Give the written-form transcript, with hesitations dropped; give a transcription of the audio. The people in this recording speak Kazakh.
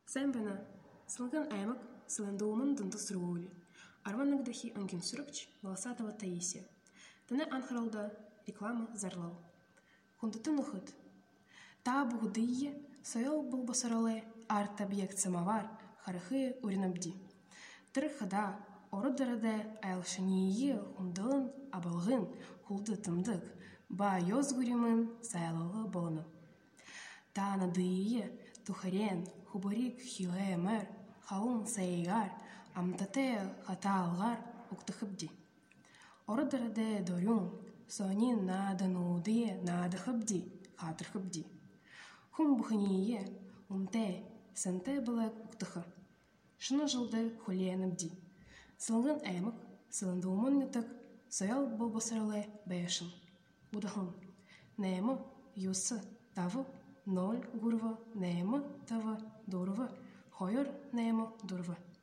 Сэмбэна, сылгын аймак, сыландуумын дынды сыргуули. Арманнагдахи ангин сүрөкч, волосатого Таисия. Таны анхаралда реклама зарлал. Хундытын ухыт. Та бугдыйе, соел был басарале, арт-объект самовар, харахы уринабди. Тырхада, орыдараде, айлшание, хундылын, абалгын, хулды тымдык, ба йозгуримын, сайлалы болыны. Та надыйе, тухарен, хубарик хилэмэр, хаун сайгар, амтате хаталгар, уктахыбди. Орыдараде дорюн, сонин наданудые надахыбди, хатырхыбди. Хум бухание, унте, сэнте былак уктахы. Шына жылды хуленыбди. Сылгын аймак, сыландуумын ютак, соял бол басарале бэшын. Будахын. Нэмы, юсы, тавы, 0 гурва, нэмы, тавы, дурва, хойыр, нэмы, дурва.